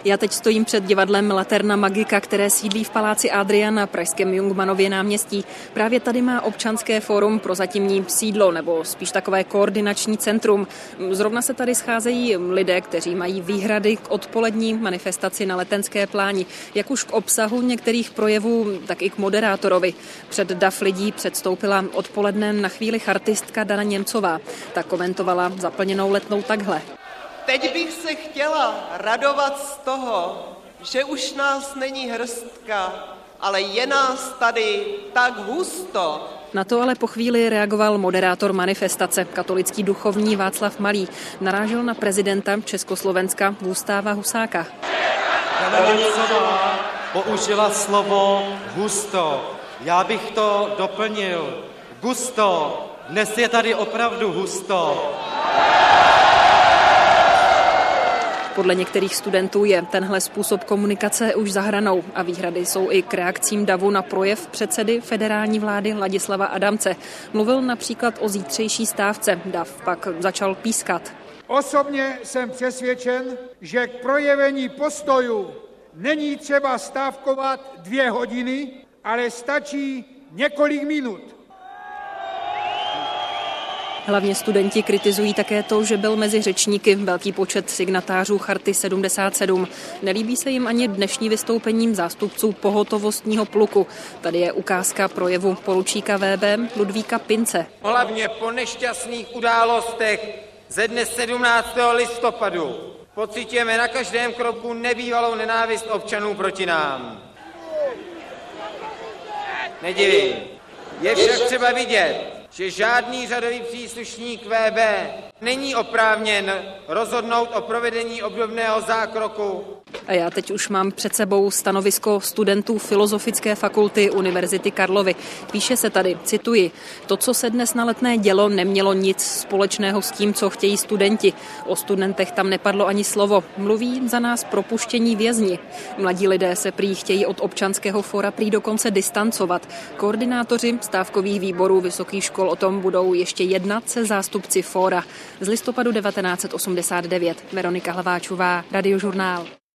Já teď stojím před divadlem Laterna Magica, které sídlí v paláci Adria na pražském Jungmannově náměstí. Právě tady má občanské fórum prozatímní sídlo, nebo spíš takové koordinační centrum. Zrovna se tady scházejí lidé, kteří mají výhrady k odpolední manifestaci na Letenské pláni, jak už k obsahu některých projevů, tak i k moderátorovi. Před dav lidí předstoupila odpoledne na chvíli chartistka Dana Němcová. Ta komentovala zaplněnou Letnou takhle. Teď bych se chtěla radovat z toho, že už nás není hrstka, ale je nás tady tak husto. Na to ale po chvíli reagoval moderátor manifestace, katolický duchovní Václav Malý. Narážel na prezidenta Československa Gustáva Husáka. Dana Němcová použila slovo husto. Já bych to doplnil. Gusto. Dnes je tady opravdu husto. Podle některých studentů je tenhle způsob komunikace už za hranou a výhrady jsou i k reakcím davu na projev předsedy federální vlády Ladislava Adamce. Mluvil například o zítřejší stávce. Dav pak začal pískat. Osobně jsem přesvědčen, že k projevení postojů není třeba stávkovat 2 hodiny, ale stačí několik minut. Hlavně studenti kritizují také to, že byl mezi řečníky velký počet signatářů Charty 77. Nelíbí se jim ani dnešní vystoupením zástupců pohotovostního pluku. Tady je ukázka projevu poručíka VB Ludvíka Pince. Hlavně po nešťastných událostech ze dne 17. listopadu pociťujeme na každém kroku nebývalou nenávist občanů proti nám. Nedivím. Je však třeba vidět, že žádný řadový příslušník VB není oprávněn rozhodnout o provedení obdobného zákroku. A já teď už mám před sebou stanovisko studentů Filozofické fakulty Univerzity Karlovy. Píše se tady, cituji, to, co se dnes na Letné dělo, nemělo nic společného s tím, co chtějí studenti. O studentech tam nepadlo ani slovo. Mluví za nás propuštění vězni. Mladí lidé se prý chtějí od občanského fóra prý dokonce distancovat. Koordinátoři stávkových výborů vysokých škol o tom budou ještě jednat se zástupci fóra. Z listopadu 1989. Veronika Hlaváčová, Radiožurnál.